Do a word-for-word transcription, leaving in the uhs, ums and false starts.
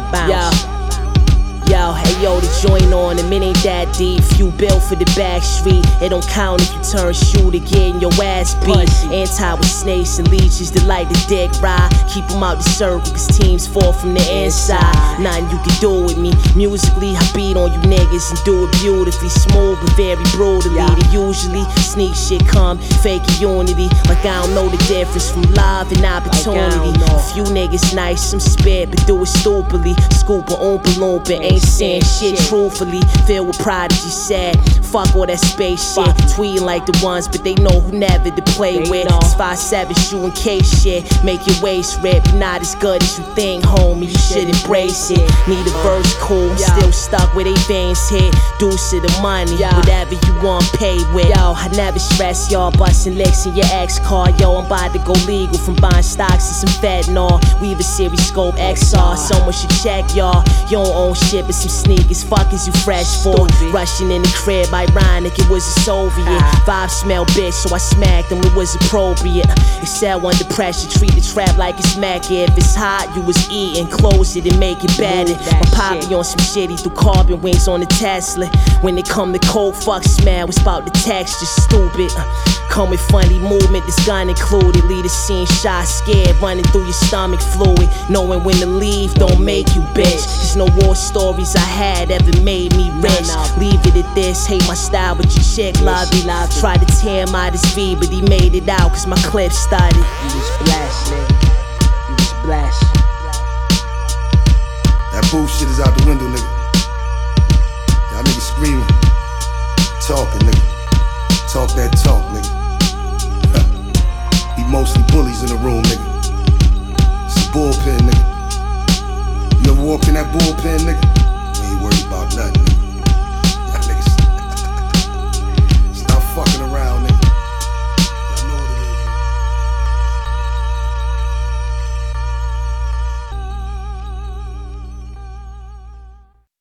bounce. Yo. Yo, hey yo, the joint on, and it ain't that deep. Few bill for the back street. It don't count if you turn shooter, getting your ass beat. Anti with snakes and leeches that like the dick ride. Keep them out the circle, cause teams fall from the inside. Nothing you can do with me. Musically, I beat on you niggas and do it beautifully. Smooth but very brutally. They usually sneak shit come, fake unity. Like I don't know the difference from love and opportunity. A few niggas nice, some spit, but do it stupidly. Scoop a oompa loompa, ain't saying shit truthfully, filled with prodigy sad. Fuck all that space shit, tweeting like the ones, but they know who never to play with. It's five seven shooting case shit, make your waist rip. You're not as good as you think, homie, you should embrace it. Need a verse cool, still stuck where they veins hit. Deuce to the money, whatever you want pay with. Yo, I never stress y'all, busting licks in your ex car. Yo, I'm about to go legal from buying stocks and some fentanyl. Weave a series scope X R, someone should check y'all. You don't own shit but some sneakers, fuck is you fresh for? Rushing in the crib, ironic, it was a Soviet. Vibe smell bitch, so I smacked them, it was appropriate. Excel under pressure, treat the trap like it's Mecca. If it's hot, you was eating, close it and make it better. My poppy on some shit, he threw carbon wings on the Tesla. When it come to cold, fuck smell, it's about the texture, stupid. Come with funny movement, this gun included. Lead the scene shot, scared, running through your stomach fluid. Knowing when to leave don't make you bitch. There's no war stories I had ever made me rich. Leave it at this, hate my style, but your chick love it. Tried to tear him out his V, but he made it out cause my clip started. You was blessed, nigga. You was blessed. That bullshit is out the window, nigga. Y'all niggas screaming, talking, nigga. Talk that talk, nigga. Be mostly bullies in the room, nigga. It's a bullpen, nigga. You ever walked in that bullpen, nigga? We ain't worried about nothing.